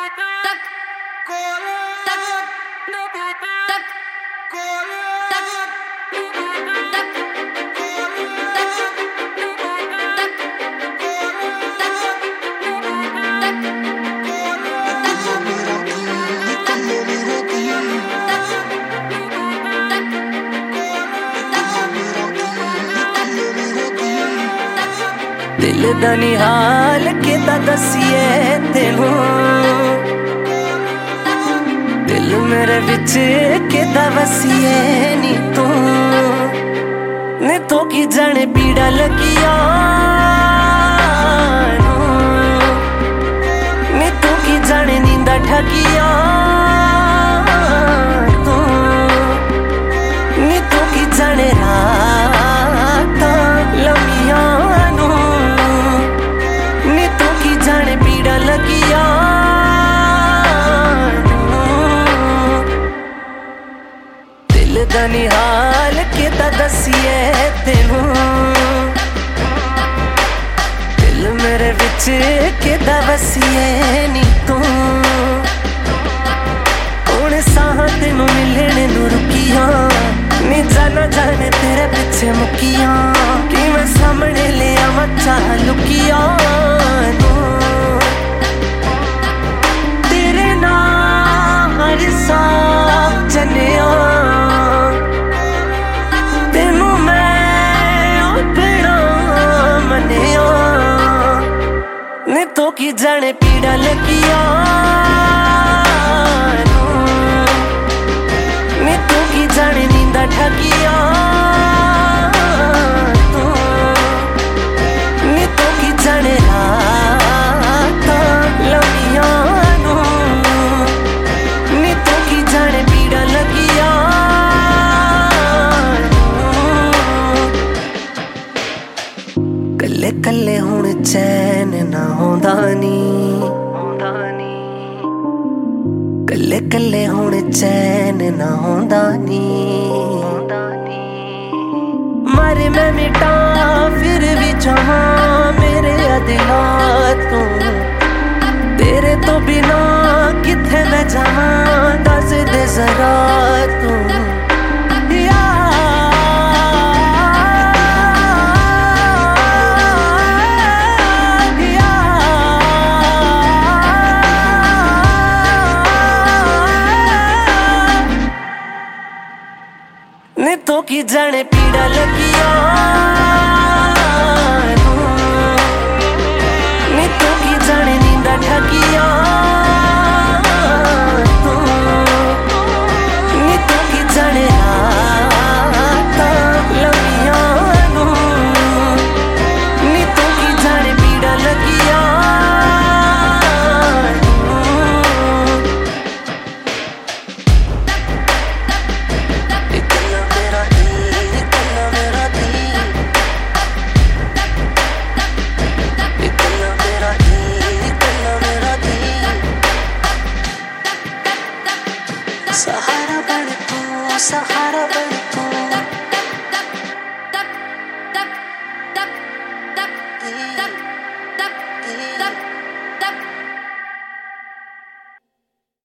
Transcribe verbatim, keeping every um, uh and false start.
दिल दा निहाल किदा दसिए तेनू, दिल मेरे विच किदा वसिए नी तू। ने तो की जाने पीड़ा लगिया, ने तो की जाने नींदा ठगिया तू, ने तो की जाने रात लमिया लगिया। दिल दा निहाल किदा दसिए तेनू, दिल मेरे विच किदा वसिए नी तू। हुण साह तेनू मिलने नू रुकिया, नी जाना जाने तेरे पिछे मुकिया। कि मैं सामने ले आवां चाह लुकिया नू, तेनू मैं अपना मनिया। ने तो की जाने पीड़ा लगिया, ने तो की जाने नींदा ठगिया तू, ने तो की जाने रात लमिया नू, ने तो की जाने पीड़ा लगिया। कल्ले कल्ले हुण चैन ना होंदा नी, कल्ले कल्ले हुण चैन ना होंदा नी। मारे मैं मिटा फिर भी चाहां मेरे दिला तू, तेरे तो बिना किथे मैं जावां दस दे जरा तू। ने तो की जाने पीड़ा लगिया, ने तो की जाने नींदा ठगिया तू, ने तो की जाने रात लमिया नू, ने तो की जाने पीड़ा लगिया। सहारा बन तू, सहारा बन